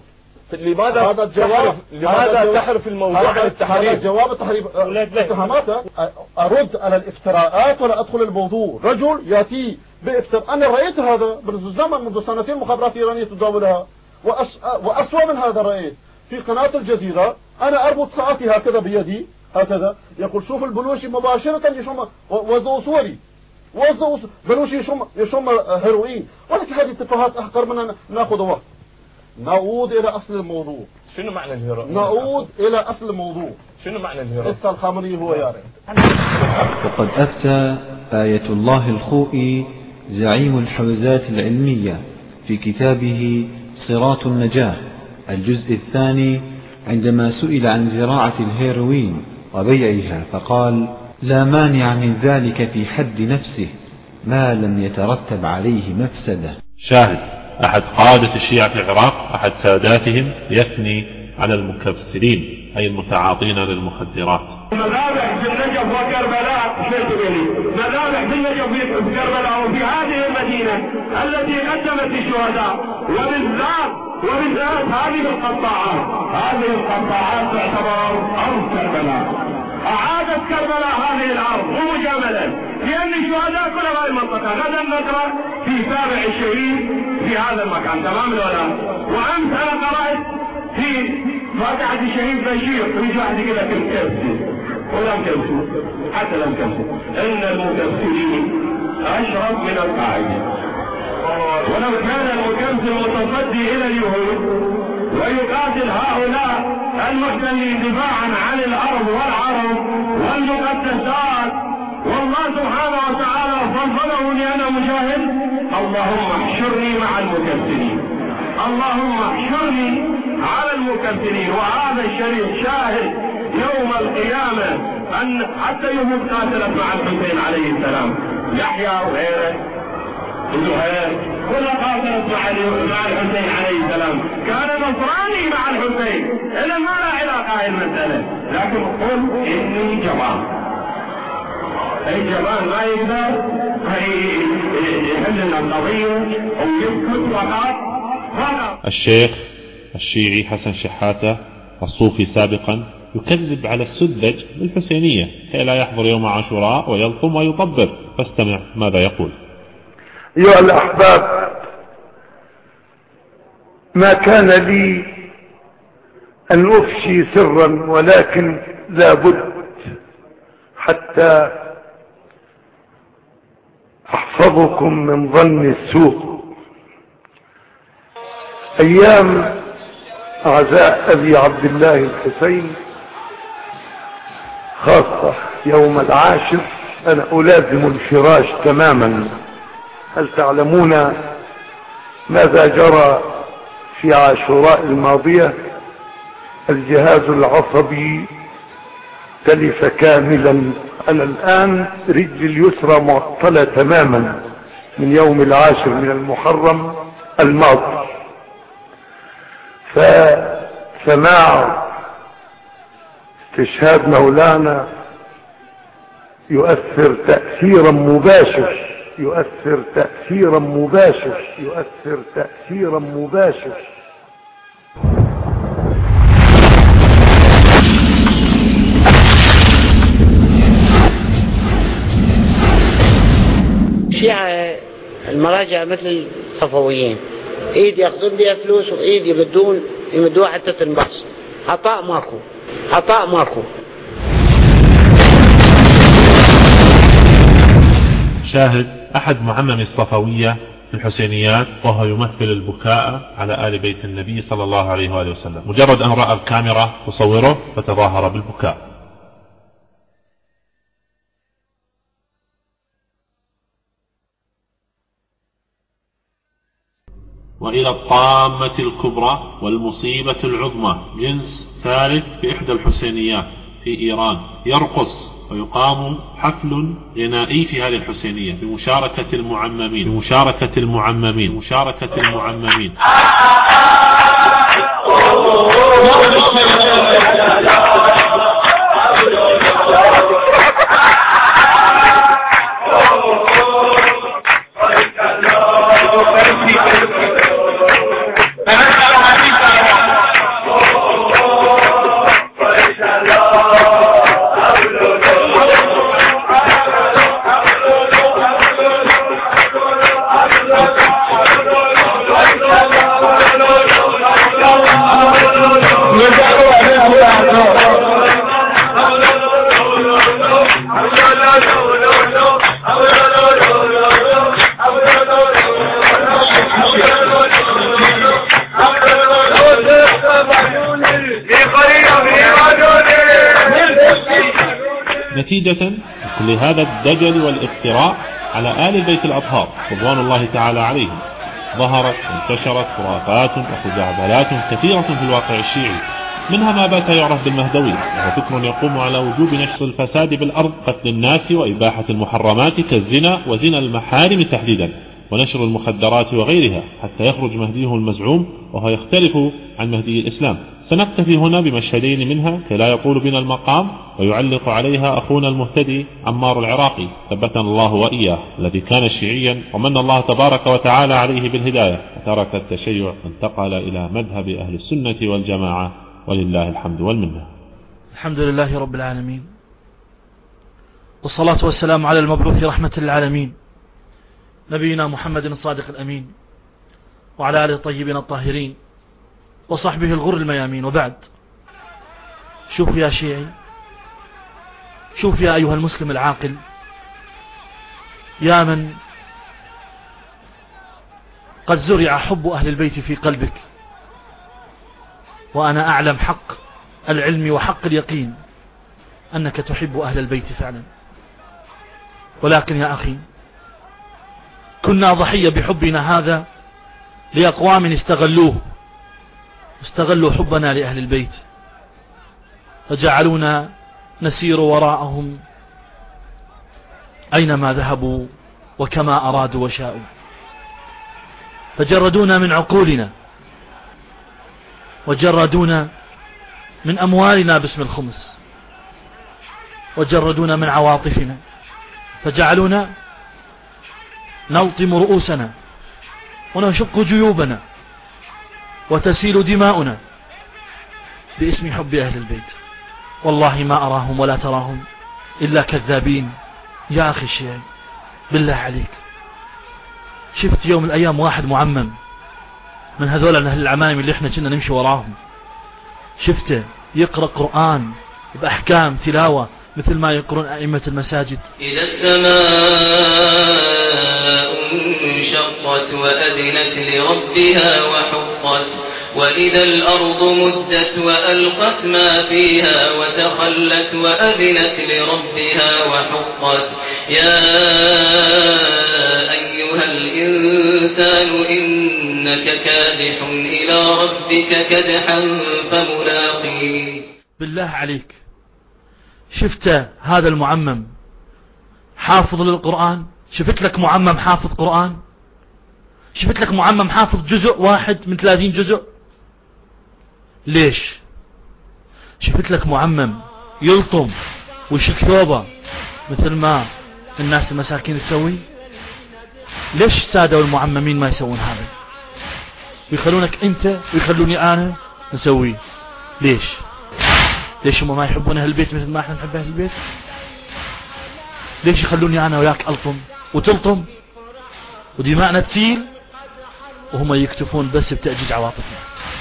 لماذا تحرف الموضوع عن التحريف؟ هذا جواب التحريف. اتهامات أرد على الافتراءات ولا أدخل الموضوع. رجل يأتي بافتراء، أنا رأيت هذا بالزمن منذ سنتين، مخابرات إيرانية تداولها، وأسوأ من هذا رأيت في قناة الجزيرة. أنا أربط ساعتي هكذا بيدي هكذا، يقول شوف البلوشي مباشرة يشم وزو صوري، وزو بلوشي يشم هيروين. ولكن هذه التفاهات أحقر من نأخذ وقت. نعود إلى أصل الموضوع. شنو معنى الهيروين؟ نعود إلى أصل الموضوع. شنو معنى الهيروين؟ لسه الخامنئي هو يعرف. وقد أفتى آية الله الخوئي زعيم الحوزات العلمية في كتابه صراط النجاة الجزء الثاني عندما سئل عن زراعة الهيروين وبيعها فقال: لا مانع من ذلك في حد نفسه ما لم يترتب عليه مفسدة. شاهد أحد قادة الشيعة في العراق أحد ساداتهم يثني على المكبسرين أي المتعاطين للمخدرات. مذابح في النجف وكربلاء، مذابح في النجف وكربلاء وفي هذه المدينة التي قدمت الشهداء، وبالذات هذه القطاعات تعتبر أرض كربلاء. أعادت كربلاء هذه الأرض ومجاملا، لأن الشهداء كل هذه المنطقة غدا نقرأ في سابع الشهيد في هذا المكان، تمام ولا؟ وأمس أنا قرأت في فاتحة الشهيد بشير، في واحد كده كمسي ولم كمسوا، حتى لم كمسوا، إن المكمسين أشرف من القاعدة. ولو كان المكمسي متصدي إلى اليهود ويقاتل هؤلاء المحتلين دفاعا عن الأرض والعرب والمقدسات، والله سبحانه وتعالى فضله لأنا مجاهد، اللهم احشرني مع المكمسين، اللهم احشرني على المكمسين. وهذا الشريف شاهد يوم القيامة أن حتى يهود قاتلت مع الحسين عليه السلام، يحيى وغيره زهير كل قاتلت مع الحسين عليه السلام، كان نصراني مع الحسين، إذا ما لا علاقة هاي المسألة. لكن قل إني جبان، الجبان ما يقدر يحل لنا القضية ويسكت فقط. الشيخ الشيعي حسن شحاتة الصوفي سابقا يكذب على السذج بالحسينية كي لا يحضر يوم عاشوراء ويلطم ويطبر، فاستمع ماذا يقول. أيها الأحباب، ما كان لي أن أفشي سرا، ولكن لابد حتى أحفظكم من ظن السوء. أيام أعزاء أبي عبد الله الحسين، خاصة يوم العاشر، أنا ألازم الفراش تماما. هل تعلمون ماذا جرى في عاشوراء الماضية؟ الجهاز العصبي تلف كاملا. أنا الآن رجلي اليسرى معطلة تماما من يوم العاشر من المحرم الماضي. فسماع استشهاد مولانا يؤثر تأثيرا مباشر، يؤثر تأثيرا مباشر، يؤثر تأثيرا مباشر. الشيعة المراجع مثل الصفويين، ايد ياخذون بها فلوس وايد يمدوها حتى تنبسط. عطاء ماكو، عطاء ماكو. شاهد أحد معمم الصفوية في الحسينيات وهو يمثل البكاء على آل بيت النبي صلى الله عليه وآله وسلم، مجرد أن رأى الكاميرا تصوره فتظاهر بالبكاء. وإلى الطامة الكبرى والمصيبة العظمى جنس ثالث في إحدى الحسينيات في إيران يرقص ويقام حفل غنائي في هذه الحسينية بمشاركة المعممين نتيجة لكل هذا الدجل والافتراء على آل البيت الأطهار رضوان الله تعالى عليهم ظهرت وانتشرت خرافات وخزعبلات كثيرة في الواقع الشيعي، منها ما بات يعرف بالمهدوي، وهو فكر يقوم على وجوب نشر الفساد بالأرض، قتل الناس وإباحة المحرمات كالزنا وزنا المحارم تحديدا، ونشر المخدرات وغيرها، حتى يخرج مهديه المزعوم وهو يختلف عن مهدي الإسلام. سنكتفي هنا بمشهدين منها كي لا يطول بنا المقام، ويعلق عليها أخونا المهتدي عمار العراقي ثبتنا الله وإياه، الذي كان شيعيا ومن الله تبارك وتعالى عليه بالهداية، وترك التشيع وانتقل إلى مذهب أهل السنة والجماعة، ولله الحمد والمنة. الحمد لله رب العالمين، والصلاة والسلام على المبعوث رحمة للعالمين نبينا محمد الصادق الأمين، وعلى آله الطيبين الطاهرين وصحبه الغر الميامين، وبعد. شوف يا شيعي، شوف يا أيها المسلم العاقل، يا من قد زرع حب أهل البيت في قلبك، وأنا أعلم حق العلم وحق اليقين أنك تحب أهل البيت فعلا، ولكن يا أخي كنا ضحية بحبنا هذا لأقوام استغلوا حبنا لأهل البيت، فجعلونا نسير وراءهم أينما ذهبوا وكما أرادوا وشاءوا، فجردونا من عقولنا، وجردونا من أموالنا باسم الخمس، وجردونا من عواطفنا، فجعلونا نلطم رؤوسنا ونشق جيوبنا وتسيل دماؤنا باسم حب أهل البيت. والله ما أراهم ولا تراهم إلا كذابين. يا أخي الشيعي بالله عليك، شفت يوم من الأيام واحد معمم من هذول أهل العمايم اللي احنا كنا نمشي وراهم، شفته يقرأ قرآن بأحكام تلاوة مثل ما يقرون أئمة المساجد؟ إذا السماء انشقت وأذنت لربها وحقت، وإذا الأرض مدت وألقت ما فيها وتخلت وأذنت لربها وحقت. يا أيها الإنسان إنك كادح إلى ربك كدحا فملاقيه. بالله عليك، شفت هذا المعمم حافظ للقرآن؟ شفت لك معمم حافظ قرآن؟ شفت لك معمم حافظ جزء واحد من 30 جزء؟ ليش؟ شفت لك معمم يلطم ويشك ثوبه مثل ما الناس المساكين تسوي؟ ليش السادة والمعممين ما يسوون هذا ويخلونك انت ويخلوني انا نسويه؟ ليش هم ما يحبون اهل البيت مثل ما احنا نحب اهل البيت؟ ليش يخلوني انا وياك الطم وتلطم ودماءنا تسيل وهم يكتفون بس بتأجيج عواطفنا؟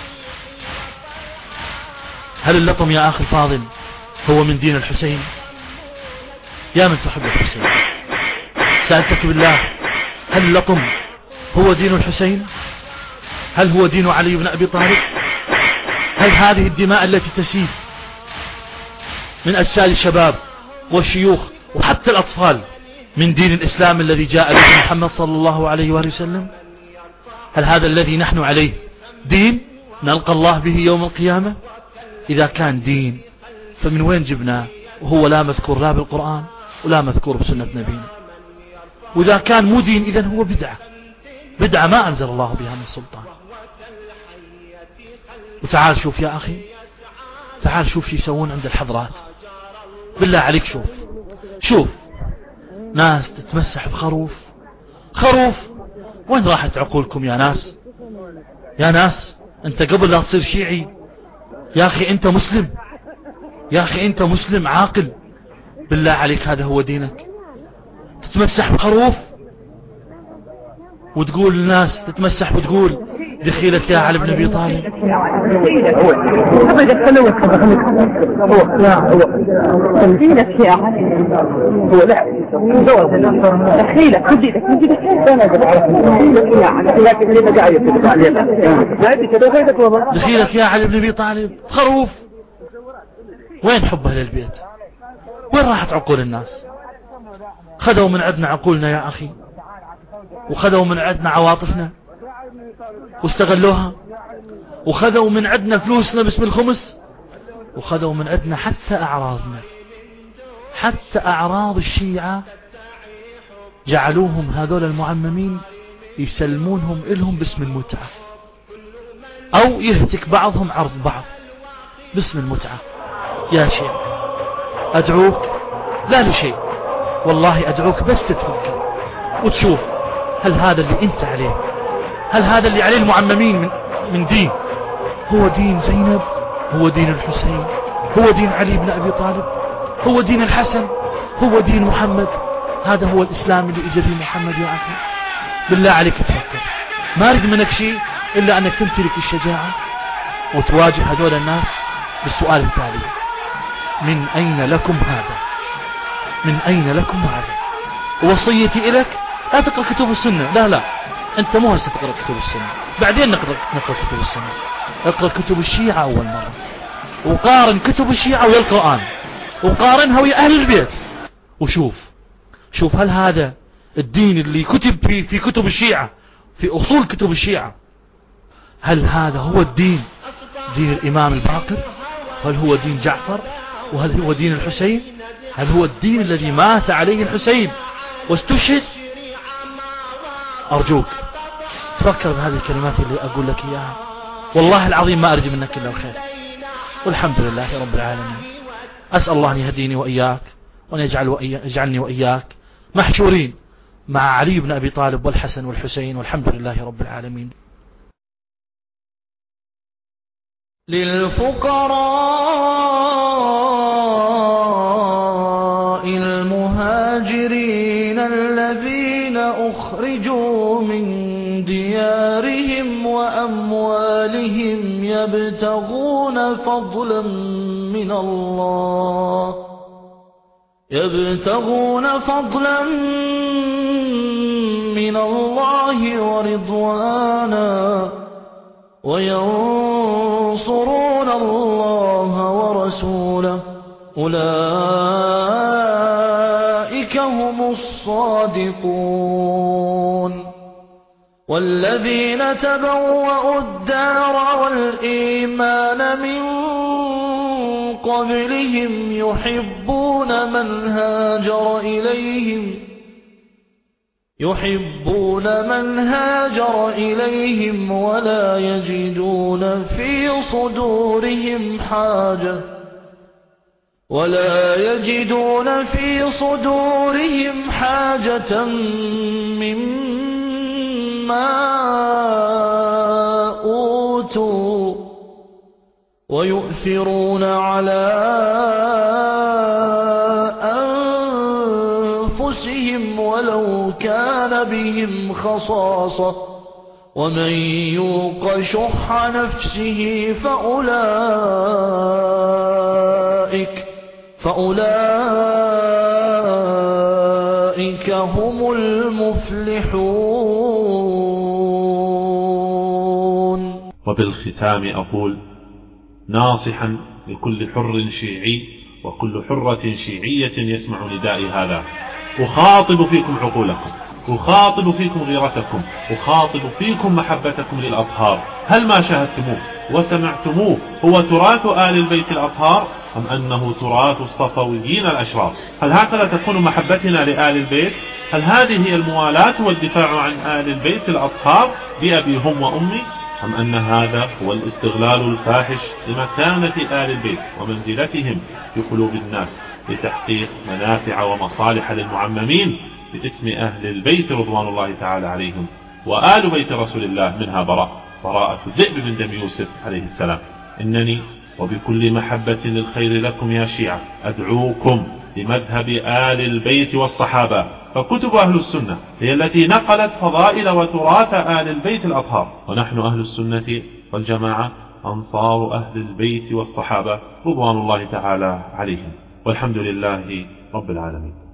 هل اللطم يا اخي الفاضل هو من دين الحسين؟ يا من تحب الحسين، سألتك بالله، هل اللطم هو دين الحسين؟ هل هو دين علي بن أبي طالب؟ هل هذه الدماء التي تسيل من أجساد الشباب والشيوخ وحتى الأطفال من دين الإسلام الذي جاء به محمد صلى الله عليه وآله وسلم؟ هل هذا الذي نحن عليه دين نلقى الله به يوم القيامة؟ إذا كان دين فمن وين جبناه وهو لا مذكور لا بالقرآن ولا مذكور بسنة نبينا؟ وإذا كان مو دين إذن هو بدعة ما أنزل الله بها من سلطان. وتعال شوف يا أخي، تعال شوف شو يسوون عند الحضرات. بالله عليك شوف ناس تتمسح بخروف. وين راحت عقولكم يا ناس؟ يا ناس انت قبل لا تصير شيعي يا أخي انت مسلم، يا أخي انت مسلم عاقل. بالله عليك هذا هو دينك؟ تتمسح بخروف وتقول الناس تتمسح وتقول دخيلك يا علي بن أبي طالب. دخيلك يا علي هو لا دخيلك دخيلك يا علي بن أبي طالب خروف. وين حبه للبيت؟ وين راحت عقول الناس؟ خذوا من عندنا عقولنا يا أخي، وخذوا من عندنا عواطفنا واستغلوها، وخذوا من عندنا فلوسنا باسم الخمس، وخذوا من عندنا حتى أعراضنا، حتى أعراض الشيعة جعلوهم هذول المعممين يسلمونهم إلهم باسم المتعة، أو يهتك بعضهم عرض بعض باسم المتعة. يا شيخ أدعوك لا لشيء، والله أدعوك بس تتفكر وتشوف هل هذا اللي أنت عليه، هل هذا اللي عليه المعممين من دين هو دين زينب، هو دين الحسين، هو دين علي بن أبي طالب، هو دين الحسن، هو دين محمد؟ هذا هو الإسلام اللي إجا به محمد يا أخي؟ بالله عليك تفكر. ما أريد منك شيء إلا أنك تمتلك الشجاعة وتواجه هذول الناس بالسؤال التالي: من أين لكم هذا؟ من أين لكم هذا؟ وصيتي إليك لا تقرأ كتب السنة. لا أنت مو هسه تقرأ كتب السنة، بعدين نقرأ كتب السنة. اقرأ كتب الشيعة أول مرة، وقارن كتب الشيعة ويا القرآن، وقارنها ويا أهل البيت، وشوف هل هذا الدين اللي كتب في كتب الشيعة، في أصول كتب الشيعة، هل هذا هو الدين، دين الإمام الباقر؟ هل هو دين جعفر؟ وهل هو دين الحسين؟ هل هو الدين الذي مات عليه الحسين واستشهد؟ أرجوك تفكر بهذه الكلمات اللي أقول لك إياها، والله العظيم ما أرجو منك إلا الخير. والحمد لله رب العالمين. أسأل الله أن يهديني وإياك، وأن يجعلني وإياك محشورين مع علي بن أبي طالب والحسن والحسين، والحمد لله رب العالمين. للفقراء المهاجرين الذين أخرجوا من ديارهم وأموالهم يبتغون فضلا من الله ورضوانا وينصرون الله ورسوله أولئك هم الصادقون. والذين تبوأوا الدار والإيمان من قبلهم يحبون من هاجر إليهم ولا يجدون في صدورهم حاجة مما أوتوا ويؤثرون على أنفسهم ولو كان بهم خصاصة ومن يوق شح نفسه فأولئك هم المفلحون. وبالختام أقول ناصحا لكل حر شيعي وكل حرة شيعية يسمع ندائي هذا، أخاطب فيكم عقولكم أخاطب فيكم غيرتكم، أخاطب فيكم محبتكم للأطهار. هل ما شاهدتموه وسمعتموه هو تراث آل البيت الأطهار أم أنه تراث الصفويين الأشرار؟ هل هكذا تكون محبتنا لآل البيت؟ هل هذه هي الموالاة والدفاع عن آل البيت الأطهار بأبي هم وأمي؟ أم أن هذا هو الاستغلال الفاحش لمكانة آل البيت ومنزلتهم في قلوب الناس لتحقيق منافع ومصالح للمعممين باسم أهل البيت رضوان الله تعالى عليهم؟ وآل بيت رسول الله منها براءة الذئب من دم يوسف عليه السلام. إنني وبكل محبة للخير لكم يا شيعة أدعوكم لمذهب آل البيت والصحابة، فكتب أهل السنة هي التي نقلت فضائل وتراث آل البيت الأطهار، ونحن أهل السنة والجماعة أنصار أهل البيت والصحابة رضوان الله تعالى عليهم، والحمد لله رب العالمين.